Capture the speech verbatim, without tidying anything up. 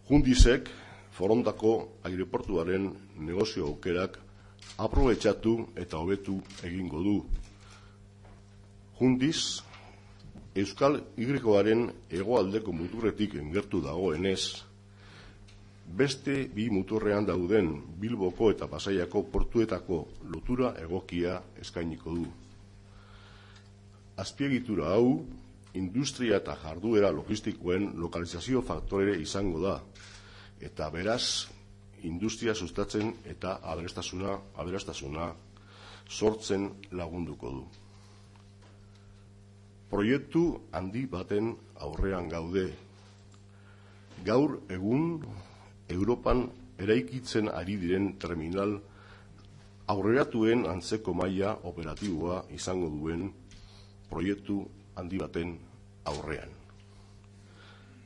Jundizek Forondako aireportuaren negozio aukerak aprobetxatu eta hobetu egingo du. Jundiz, Euskal Y-aren hegoaldeko muturretik gertu dagoenez, beste bi muturrean dauden Bilboko eta Pasaiako portuetako lotura egokia eskainiko du. Azpiegitura hau, industria eta jarduera logistikoen lokalizazio faktore izango da, eta beraz, industria sustatzen eta aberastasuna, aberastasuna sortzen lagunduko du. Proiektu handi baten aurrean gaude. Gaur egun, Europan eraikitzen ari diren terminal aurreratuen antzeko maila operatiboa izango duen proiektu handi baten aurrean.